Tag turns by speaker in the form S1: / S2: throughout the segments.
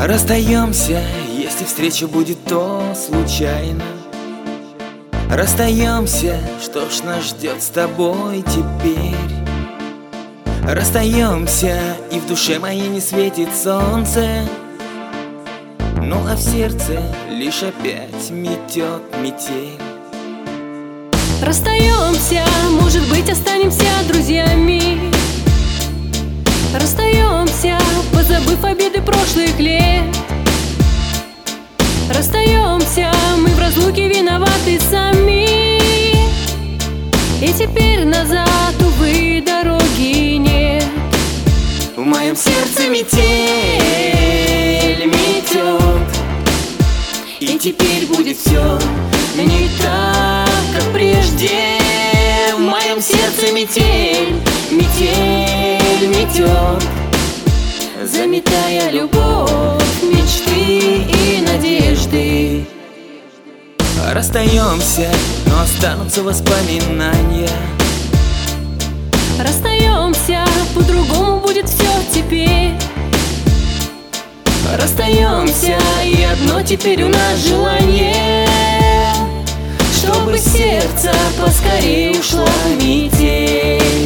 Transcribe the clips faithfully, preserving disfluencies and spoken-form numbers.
S1: Расстаемся, если встреча будет, то случайно. Расстаемся, что ж нас ждет с тобой теперь? Расстаемся, и в душе моей не светит солнце, ну а в сердце лишь опять метет метель.
S2: Расстаемся, может быть, останемся друзьями. Расстаемся, позабыв обиды прошлых лет. Расстаемся, мы в разлуке виноваты сами. И теперь назад, увы, дороги нет.
S1: В моем сердце метель метет, и теперь будет все не так, как прежде. В моем сердце метель, метель метет, заметая любовь, мечты и надежды. Расстаемся, но останутся воспоминания.
S2: Расстаемся, по-другому будет все теперь.
S1: Расстаемся, и одно теперь у нас желание, чтобы с сердца поскорее ушла метель.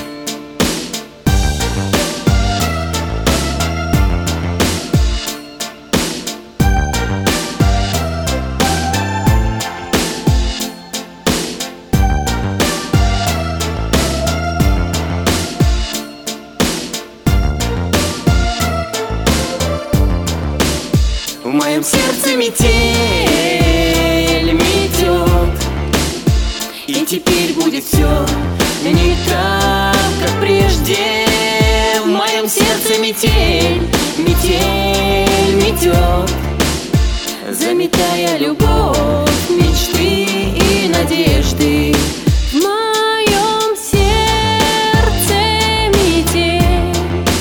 S1: В моем сердце метель метет, и теперь будет все не так, как прежде. В моем сердце метель, метель метет, заметая любовь, мечты и надежды.
S2: В моем сердце метель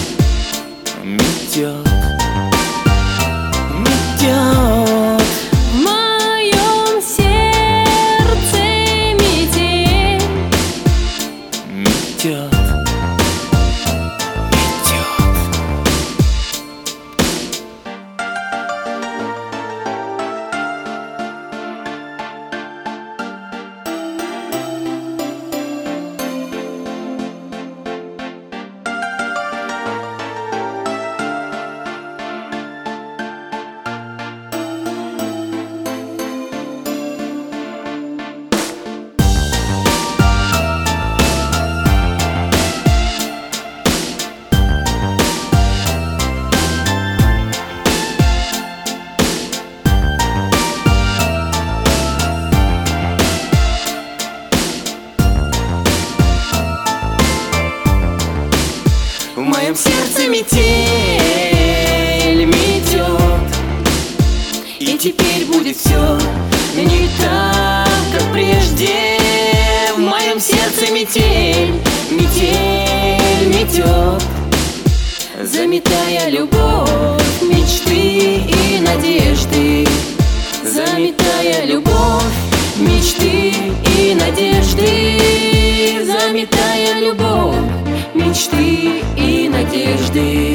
S1: метет.
S2: В моем сердце метель
S1: Метет. В моем сердце метель метет, и теперь будет все не так, как прежде. В моем сердце метель, метель метет, заметая любовь, мечты и надежды. Заметая любовь, мечты и надежды. Заметая любовь, мечты и надежды.